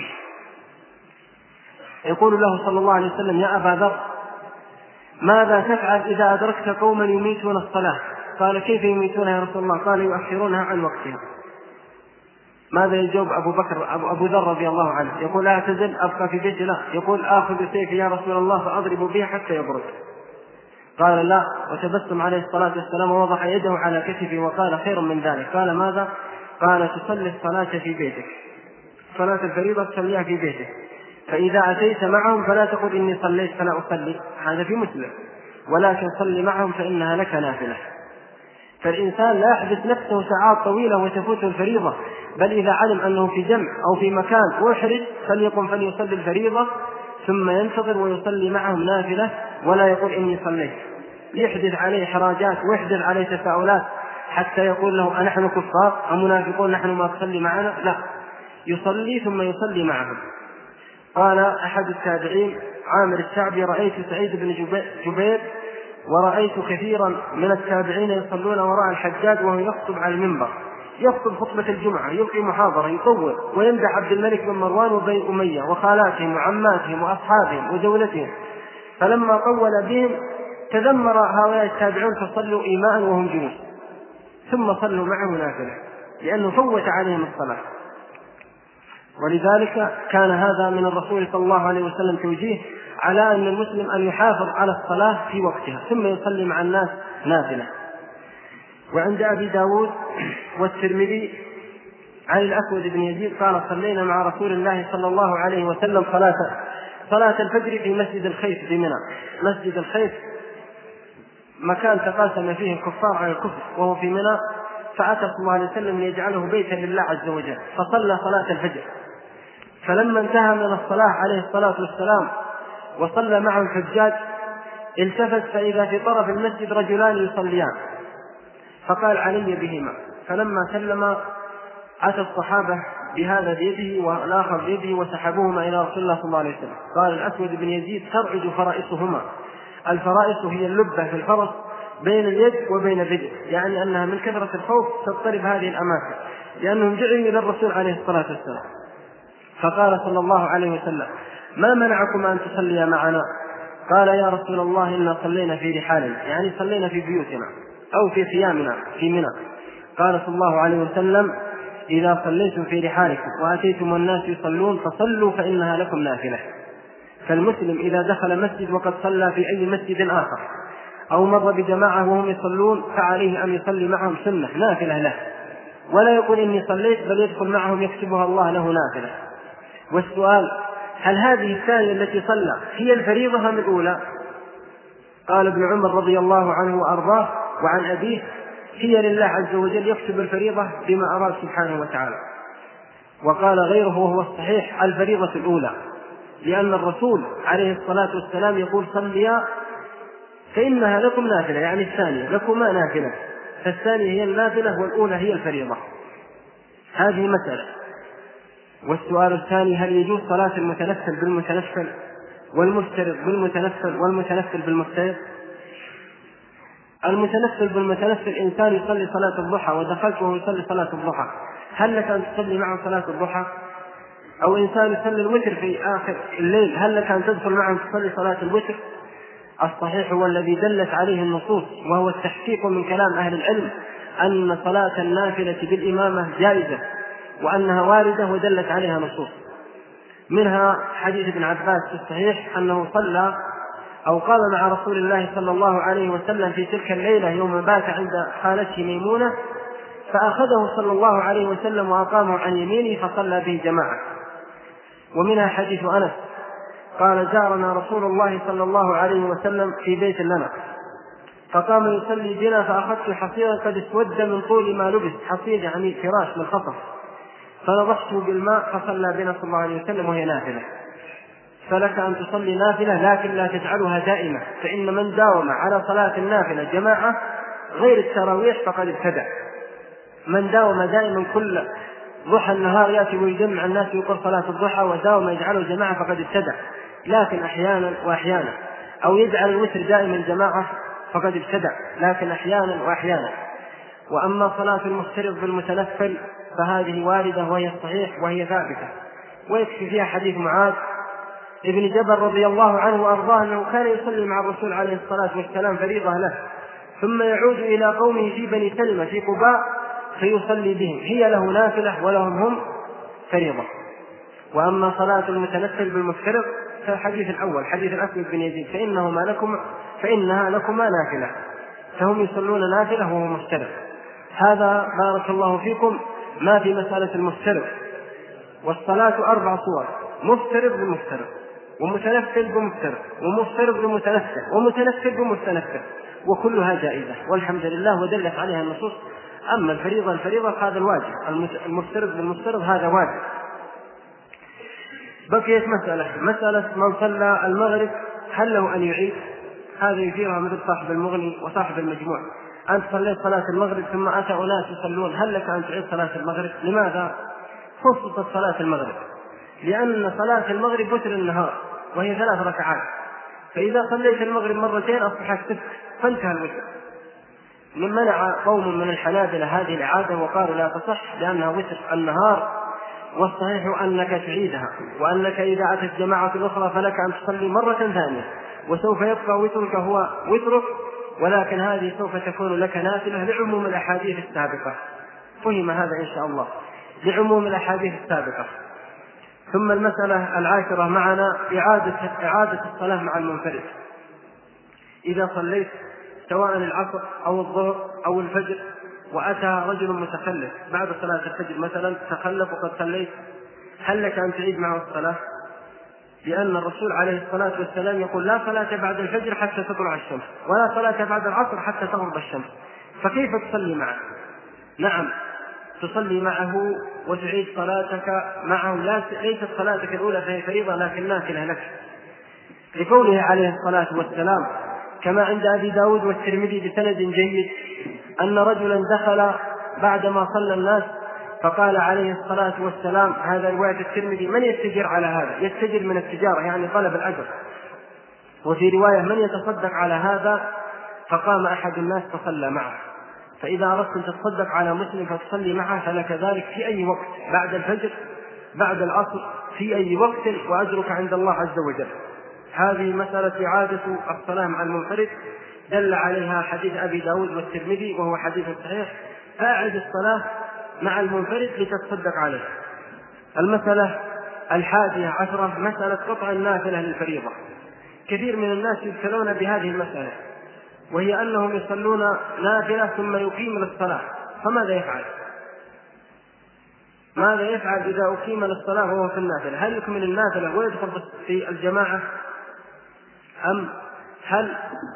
يقول له صلى الله عليه وسلم: يا أبا ذر، ماذا تفعل إذا أدركت قوما يميتون الصلاة؟ قال: كيف يميتونها يا رسول الله؟ قال: يؤخرونها عن وقتها. ماذا يجوب أبو بكر أبو ذر رضي الله عنه؟ يقول: لا أعتزل أبقى في بيتي؟ لا. يقول: آخذ سيفي يا رسول الله فأضرب به حتى يبرد. قال: لا. وتبسم عليه الصلاة والسلام ووضع يده على كتفه وقال: خير من ذلك. قال: ماذا؟ قال: تصلي الصلاة في بيتك، صلاة الفريضة تصليها في بيتك، فإذا أتيت معهم فلا تقل إني صليت فلا أصلي، هذا في مسلم، ولكن صلي معهم فإنها لك نافلة. فالإنسان لا يحبس نفسه ساعات طويلة وتفوته الفريضة، بل إذا علم أنه في جمع أو في مكان محرج فليقم فليصلي الفريضة ثم ينتظر ويصلي معهم نافلة، ولا يقول إني صليت، يحدث عليه حراجات ويحدث عليه تساؤلات حتى يقول له أنحن كفار أم منافقون نحن ما تصلي معنا؟ لا، يصلي ثم يصلي معهم. قال أحد التابعين عامر الشعبي: رأيت سعيد بن جبير ورأيت كثيرا من التابعين يصلون وراء الحجاج وهو يخطب على المنبر، يخطب خطبة الجمعة، يلقي محاضرة، يطول ويمدح عبد الملك بن مروان وبني أمية وخالاتهم وعماتهم وأصحابهم وجولتهم، فلما طول بهم تذمر هؤلاء التابعون فصلوا إيماء وهم جنوس، ثم صلوا معه نافلة لأنه فوت عليهم الصلاة. ولذلك كان هذا من الرسول صلى الله عليه وسلم توجيه على أن المسلم أن يحافظ على الصلاة في وقتها ثم يصلي مع الناس نافلة. وعند أبي داود والترمذي عن الأسود بن يزيد قال صلينا مع رسول الله صلى الله عليه وسلم صلاة صلاة الفجر في مسجد الخيف بمنى. مسجد الخيف مكان تقاسم فيه الكفار على الكفر وهو في منى، فأتى صلى الله عليه وسلم ليجعله بيتا لله عز وجل، فصلى صلاة الفجر. فلما انتهى من الصلاة عليه الصلاة والسلام وصلى معه الحجاج التفت فإذا في طرف المسجد رجلان يصليان، فقال علي بهما. فلما سلم أتى الصحابة بهذا بيده والآخر بيده وسحبوهما إلى رسول الله صلى الله عليه وسلم. قال الأسود بن يزيد ترعد فرائصهما. الفرائص هي اللبة في الفرس بين اليد وبين الرجل، يعني أنها من كثرة الخوف تضطرب هذه الأماكن، لأنهم جعلوا إلى الرسول عليه الصلاة والسلام. فقال صلى الله عليه وسلم ما منعكم أن تصليا معنا؟ قال يا رسول الله إنا صلينا في رحالنا، يعني صلينا في بيوتنا أو في خيامنا في منى. قال صلى الله عليه وسلم إذا صليتم في رحالكم وأتيتم الناس يصلون فصلوا فإنها لكم نافلة. فالمسلم إذا دخل مسجد وقد صلى في أي مسجد آخر أو مر بجماعة وهم يصلون فعليه أن يصلي معهم سنة نافلة له، ولا يقول إني صليت، بل يدخل معهم يكتبها الله له نافلة. والسؤال هل هذه الثانية التي صلى هي الفريضة أم الأولى؟ قال ابن عمر رضي الله عنه وأرضاه وعن أبيه هي لله عز وجل يكتب الفريضة بما أراد سبحانه وتعالى. وقال غيره وهو الصحيح الفريضة الأولى، لأن الرسول عليه الصلاة والسلام يقول صليا فإنها لكم نافلة، يعني الثانية لكما نافلة، فالثانية هي النافلة والأولى هي الفريضة. هذه مسألة. والسؤال الثاني هل يجوز صلاة المتنفل بالمتنفل والمفترض بالمتنفل والمتنفل بالمفترض؟ المتنفل بالمتنفل إنسان يصلي صلاة الضحى ودخلت وهو يصلي صلاة الضحى، هل لك أن تصلي معه صلاة الضحى؟ أو إنسان يصلي الوتر في آخر الليل، هل لك أن تدخل معه تصلي صلاة الوتر؟ الصحيح هو الذي دلت عليه النصوص، وهو التحقيق من كلام أهل العلم أن صلاة النافلة بالإمامة جائزة وأنها واردة ودلت عليها نصوص، منها حديث ابن عباس في الصحيح أنه صلى أو قام مع رسول الله صلى الله عليه وسلم في تلك الليلة يوم بات عند خالته ميمونة، فأخذه صلى الله عليه وسلم وأقامه عن يمينه فصلى به جماعة. ومنها حديث أنس قال جارنا رسول الله صلى الله عليه وسلم في بيت لنا فقام يصلي بنا فأخذت حصيرا قد اسود من طول ما لبس، حصير يعني فراش من خطف، فنضحته بالماء فصلى بنا صلى الله عليه وسلم وهي نافلة. فلك أن تصلي نافلة لكن لا تجعلها دائمة، فإن من داوم على صلاة النافلة جماعة غير التراويح فقد ابتدع. من داوم دائما كل ضحى النهار يأتي ويجمع الناس يقول صلاة الضحى وداوم يجعله جماعة فقد ابتدع، لكن أحيانا وأحيانا، أو يجعل الوتر دائما جماعة فقد ابتدع، لكن أحيانا وأحيانا. وأما صلاة المفترض بالمتنفل فهذه واردة وهي الصحيح وهي ثابتة، ويكفي فيها حديث معاذ ابن جبل رضي الله عنه وأرضاه أنه كان يصلي مع الرسول عليه الصلاة والسلام فريضة له، ثم يعود إلى قومه في بني سلمة في قباء فيصلي بهم، هي له نافلة ولهم هم فريضة. وأما صلاة المتنفل بالمفترض فالحديث الأول حديث الأسود بن يزيد فإنهما لكم فإنها لكما نافلة، فهم يصلون نافلة وهو مفترض. هذا بارك الله فيكم ما في مسألة المفترض. والصلاة أربع صور: مفترض بمفترض، ومتنفل بمفترض، ومفترض بمتنفل، ومتنفل بمتنفل، وكلها جائزة والحمد لله ودلت عليها النصوص. أما الفريضة الفريضة هذا الواجب، المفترض بالمفترض هذا واجب. بقيت مسألة مسألة من صلى المغرب هل له أن يعيد؟ هذا يثيرها مثل صاحب المغني وصاحب المجموع. أنت صليت صلاة المغرب ثم أتى أناس يصلون، هل لك أن تعيد صلاة المغرب؟ لماذا خصصت صلاة المغرب؟ لأن صلاة المغرب وتر النهار وهي ثلاث ركعات، فإذا صليت المغرب مرتين أصبحت ست فانتهى الوتر. من منع قوم من الحنابلة هذه العادة وقالوا لا تصح لأنها وتر النهار، والصحيح أنك تعيدها، وأنك إذا أتت جماعة أخرى فلك أن تصلي مرة ثانية، وسوف يبقى وترك هو وترك، ولكن هذه سوف تكون لك نافلة لعموم الأحاديث السابقة. فهم هذا إن شاء الله لعموم الأحاديث السابقة. ثم المسألة العاشرة معنا إعادة, إعادة الصلاة مع المنفرد. إذا صليت سواء العصر أو الظهر أو الفجر وأتى رجل متخلف بعد صلاة الفجر مثلا تخلف وقد صليت، هل لك أن تعيد معه الصلاة؟ لأن الرسول عليه الصلاة والسلام يقول لا صلاة بعد الفجر حتى تطلع الشمس، ولا صلاة بعد العصر حتى تغرب الشمس، فكيف تصلي معه؟ نعم تصلي معه وتعيد صلاتك معه، ليست صلاتك الأولى فهي فريضة لكن نافلة لك، لقوله عليه الصلاة والسلام كما عند أبي داود والترمذي بسند جيد أن رجلا دخل بعدما صلى الناس فقال عليه الصلاة والسلام، هذا رواية الترمذي، من يتجر على هذا؟ يتجر من التجارة يعني طلب الأجر. وفي رواية من يتصدق على هذا؟ فقام أحد الناس فصلى معه. فإذا أردت أن تتصدق على مسلم فتصلي معه فلك ذلك في أي وقت، بعد الفجر بعد العصر في أي وقت، وأجرك عند الله عز وجل. هذه مسألة إعادة الصلاة مع المنفرد دل عليها حديث أبي داود والترمذي وهو حديث صحيح، فأعد الصلاة مع المنفرد لتتصدق عليه. المسألة الحادية عشرة مسألة قطع النافلة للفريضة. كثير من الناس يبتلون بهذه المسألة، وهي أنهم يصلون نافلة ثم يقيم للصلاة، فماذا يفعل؟ ماذا يفعل إذا أقيم للصلاة وهو في النافلة؟ هل يكمل النافلة ويدخل في الجماعة، أم هل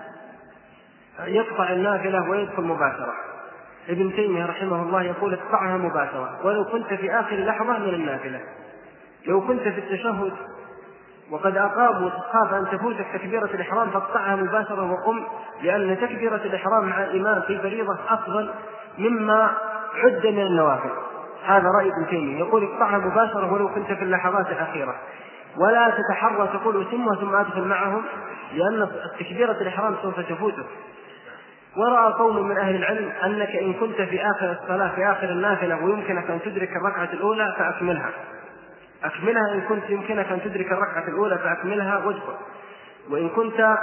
يقطع النافلة ويدخل مباشرة؟ ابن تيمية رحمه الله يقول اقطعها مباشرة ولو كنت في آخر لحظة من النافلة. لو كنت في التشهد وقد أقاموا وتخاف أن تفوتك تكبيرة الإحرام فاقطعها مباشرة وقم، لأن تكبيرة الإحرام مع الإمام في فريضة أفضل مما عد من النوافل. هذا رأي ابن تيمية، يقول اقطعها مباشرة ولو كنت في اللحظات الأخيرة، ولا تتحرى تقول أتمها ثم أدخل معهم، لأن تكبيرة الإحرام سوف تفوتك. ورأى قوم من أهل العلم أنك إن كنت في آخر الصلاة في آخر النافلة ويمكنك أن تدرك الركعة الأولى فأكملها أكملها إن كنت يمكنك أن تدرك الركعة الأولى فأكملها وادخل، وإن كنت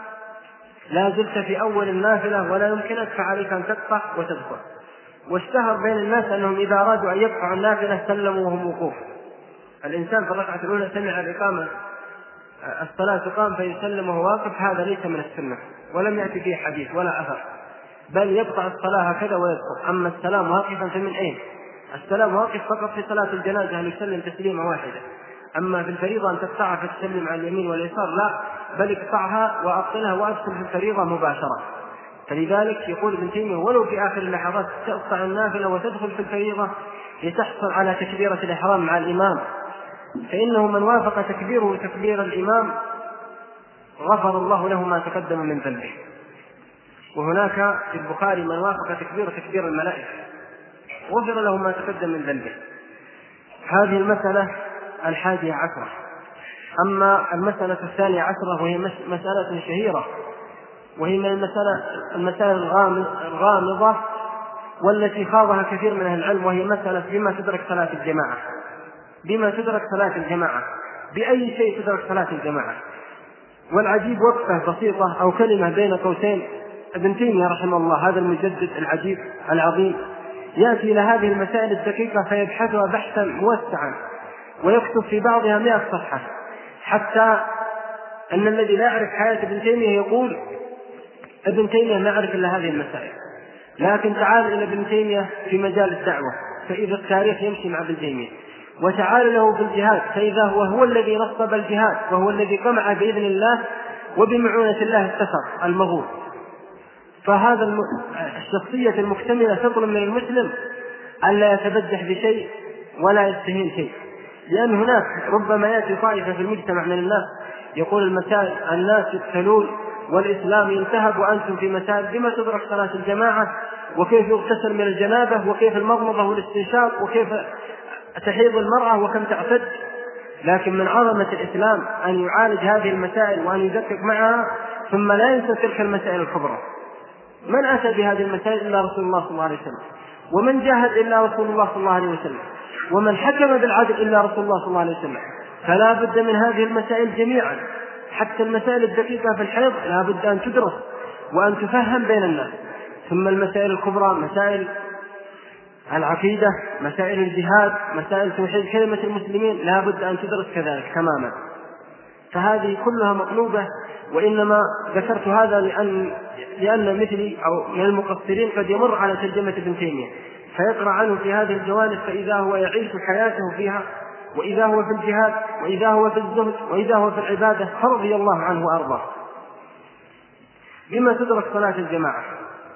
لا زلت في أول النافلة ولا يمكنك فعليك أن تقطع وتدخل. واشتهر بين الناس أنهم إذا أرادوا أن يقطعوا النافلة سلموا وهم وقوف. الإنسان في الركعة الأولى سمع الإقامة الصلاة تقام فيسلم وهو واقف، هذا ليس من السنة ولم يأتي فيه حديث ولا أثر، بل يقطع الصلاة هكذا ويدخل. أما السلام واقفا فمن أين؟ السلام واقف فقط في صلاة الجنازة أن يسلم تسليمة واحدة، أما في الفريضة أن تقطعها فتسلم على اليمين واليسار لا، بل اقطعها وأبطلها وأدخل في الفريضة مباشرة. فلذلك يقول ابن تيمية ولو في آخر اللحظات تقطع النافلة وتدخل في الفريضة لتحصل على تكبيرة الإحرام مع الإمام، فإنه من وافق تكبيره تكبير الإمام غفر الله له ما تقدم من ذنبه. وهناك في البخاري من وافق تكبير تكبير الملائكة غفر له ما تقدم من ذنبه. هذه المسألة الحادية عشرة. أما المسألة الثانية عشرة وهي مسألة شهيرة، وهي من المسألة المسائل الغامضة والتي خاضها كثير من أهل العلم، وهي مسألة بما تدرك صلاة الجماعة. بما تدرك صلاة الجماعة بأي شيء تدرك صلاة الجماعة؟ والعجيب وقفة بسيطة أو كلمة بين قوسين ابن تيمية رحمه الله، هذا المجدد العجيب العظيم، يأتي إلى هذه المسائل الدقيقة فيبحثها بحثا موسعا ويكتب في بعضها مئة صفحة، حتى أن الذي لا يعرف حياة ابن تيمية يقول ابن تيمية لا يعرف إلا هذه المسائل. لكن تعال إلى ابن تيمية في مجال الدعوة فإذا التاريخ يمشي مع ابن تيمية، وتعال له بالجهاد فإذا هو هو الذي نصب الجهاد وهو الذي قمع بإذن الله وبمعونة الله التسر المغول. فهذا الم... الشخصية المكتملة تطلب من المسلم ألا يتبجح بشيء ولا يستهين شيء، لأن هناك ربما يأتي طائفة في المجتمع من الناس يقول المسائل الناس يقتلون والإسلام ينتهب وأنتم في مسائل بما تدرك صلاة الجماعة، وكيف يغتسل من الجنابة، وكيف المضمضة والاستنشاق، وكيف تحيض المرأة وكم تعتد. لكن من عظمة الإسلام أن يعالج هذه المسائل وأن يدقق معها ثم لا ينسى تلك المسائل الكبرى. من أتى بهذه المسائل إلا رسول الله صلى الله عليه وسلم، ومن جاهد إلا رسول الله صلى الله عليه وسلم، ومن حكم بالعدل إلا رسول الله صلى الله عليه وسلم. فلا بد من هذه المسائل جميعا، حتى المسائل الدقيقة في الحيض لا بد أن تدرس وأن تفهم بين الناس. ثم المسائل الكبرى، مسائل العقيدة، مسائل الجهاد، مسائل توحيد كلمة المسلمين، لا بد أن تدرس كذلك تماما. فهذه كلها مطلوبة. وإنما ذكرت هذا لأن لأن مثلي أو من المقصرين قد يمر على ترجمة ابن تيمية فيقرأ عنه في هذه الجوانب، فإذا هو يعيش حياته فيها، وإذا هو في الجهاد، وإذا هو في الزهد، وإذا هو في العبادة، فرضي الله عنه وأرضاه. بما تدرك صلاة الجماعة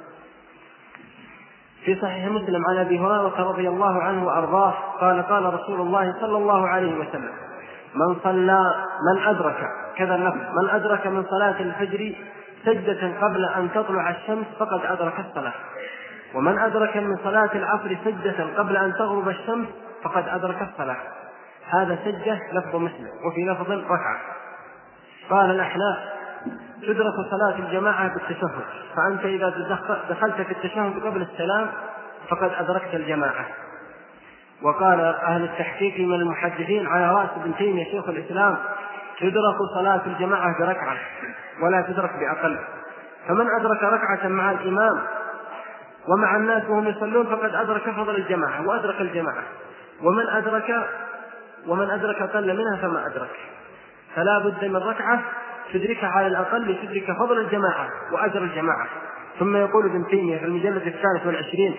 في صحيح مسلم عن أبي هريرة رضي الله عنه وأرضاه قال قال رسول الله صلى الله عليه وسلم: من صلى من أدرك كذا النفس من أدرك من صلاة الفجر سجدة قبل أن تطلع الشمس فقد أدرك الصلاة، ومن أدرك من صلاة العصر سجدة قبل أن تغرب الشمس فقد أدرك الصلاة. هذا سجدة لفظ مسلم، وفي لفظ ركعة. قال الأحناف: تدرك صلاة الجماعة بالتشهد، فأنت إذا دخلت في التشهد قبل السلام فقد أدركت الجماعة. وقال أهل التحقيق من المحدثين على رأس ابن تيمية شيخ الإسلام: تدرك صلاة الجماعة بركعة ولا تدرك بأقل، فمن أدرك ركعة مع الإمام ومع الناس وهم يصلون فقد أدرك فضل الجماعة وأدرك الجماعة، ومن أدرك ومن أدرك أقل منها فما أدرك. فلا بد من ركعة تدركها على الأقل لتدرك فضل الجماعة وأجر الجماعة. ثم يقول ابن تيمية في المجلد الثالث والعشرين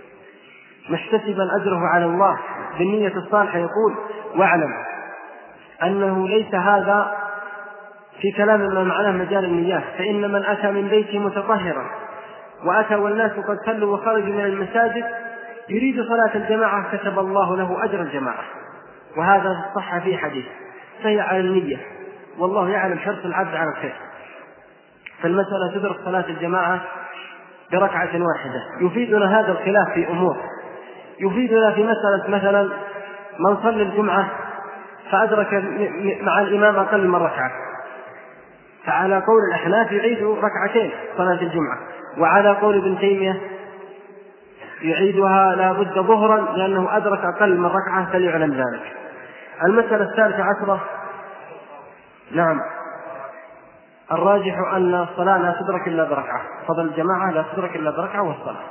محتسبا أجره على الله بالنية الصالحة يقول: واعلم أنه ليس هذا في كلام ما معناه مجال النيات، فإن من أتى من بيته متطهرا وأتى والناس قد صلوا وخرجوا من المساجد يريد صلاة الجماعة كتب الله له أجر الجماعة. وهذا صح في حديث، فهي على النية، والله يعلم حرص العبد على الخير. فالمسألة تدرك صلاة الجماعة بركعة واحدة. يفيدنا هذا الخلاف في أمور، يفيدنا في مسألة مثلا من صلى الجمعة فأدرك مع الإمام أقل من ركعة، فعلى قول الأحناف يعيد ركعتين صلاة الجمعة، وعلى قول ابن تيمية يعيدها لا بد ظهرا لأنه أدرك أقل من ركعة فليعلم ذلك. المسألة الثالثة عشرة، نعم، الراجح أن الصلاة لا تدرك إلا بركعة، فضل الجماعة لا تدرك إلا بركعة والصلاة.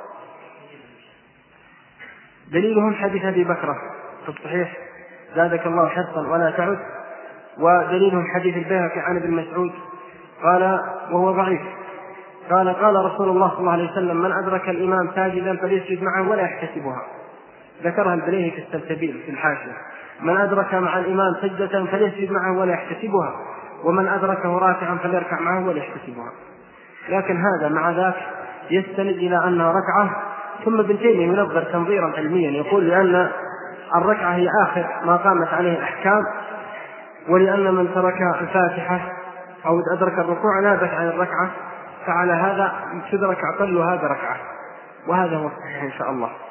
دليلهم حديث أبي بكرة في الصحيح: زادك الله حرصا ولا تعد. ودليلهم حديث البيهقي عن ابن مسعود قال وهو ضعيف قال قال رسول الله صلى الله عليه وسلم: من أدرك الإمام ساجدا فليسجد معه ولا يحتسبها. ذكرها البليهقي في السلسبيل في الحاشية: من أدرك مع الإمام سجدة فليسجد معه ولا يحتسبها، ومن أدركه راكعا فليركع معه ولا يحتسبها. لكن هذا مع ذاك يستند إلى أنها ركعة. ثم ابن تيمية ينظر تنظيرا علميا يقول: لأن الركعة هي آخر ما قامت عليه الأحكام، ولأن من ترك الفاتحة أو أدرك الركوع نابت عن الركعة، فعلى هذا تدرك أقلها بركعة. وهذا هو الصحيح إن شاء الله.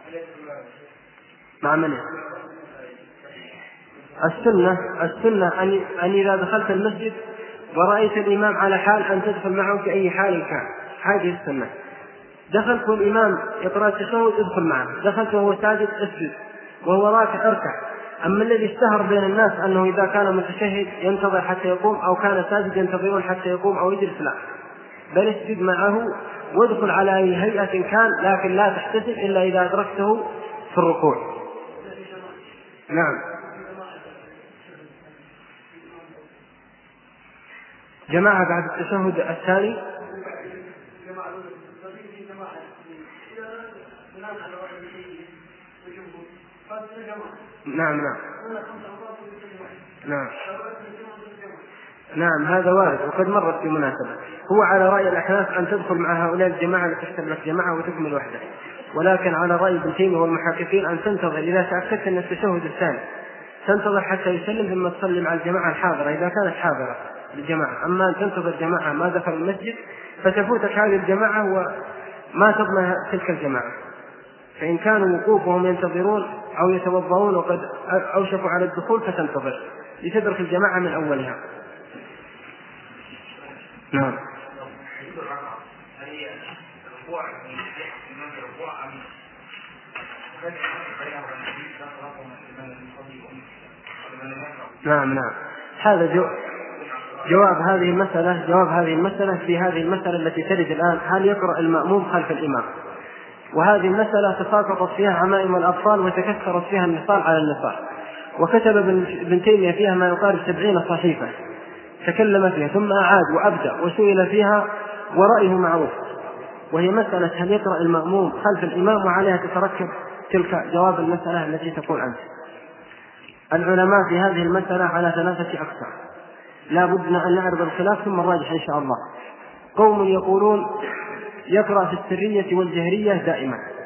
مع من السنة السنة أن أن إذا دخلت المسجد ورأيت الإمام على حال أن تدخل معه في أي حال كان، هذه السنة. دخلت والإمام يقرأ التشهد ادخل معه، دخلت وهو ساجد اسجد، وهو راكع اركع. أما الذي اشتهر بين الناس أنه إذا كان متشهد ينتظر حتى يقوم، أو كان ساجد ينتظرون حتى يقوم أو يجلس، لا، بل اسجد معه وادخل على أي هيئة كان، لكن لا تحتسب إلا إذا أدركته في الركوع. نعم. جماعة بعد التشهد الثاني نعم نعم نعم نعم هذا وارد وقد مرت في مناسبة. هو على رأي الأحناف أن تدخل مع هؤلاء الجماعة لتحسب لك جماعة وتكمل وحدة، ولكن على رأي ابن تيمية والمحققين أن تنتظر إذا تأكدت أن التشهد الثاني تنتظر حتى يسلم ثم تصلي مع الجماعة الحاضرة إذا كانت حاضرة الجماعة. أما أن تنتظر جماعة ما دخل المسجد فتفوتك هذه الجماعة وما تضمن تلك الجماعة. فإن كانوا وقوفهم ينتظرون أو يتوضؤون وقد أوشكوا على الدخول فتنتظر لتدرك الجماعة من أولها. نعم. نعم نعم هذا جو جواب هذه المسألة جواب هذه المسألة في هذه المسألة التي ترد الآن: هل يقرأ المأموم خلف الإمام؟ وهذه المسألة تساقطت فيها عمائم الأطفال وتكثرت فيها النصال على النصال، وكتب ابن تيمية فيها ما يقارب سبعين صحيفة تكلم فيها ثم أعاد وأبدأ وسئل فيها ورأيه معروف، وهي مسألة هل يقرأ المأموم خلف الإمام، وعليها تتركب تلك جواب المسألة التي تقول أنت. العلماء في هذه المسألة على ثلاثة أقسام، لا بدنا أن نعرض الخلاف ثم الراجح إن شاء الله. قوم يقولون يقرأ في السرية والجهرية دائما،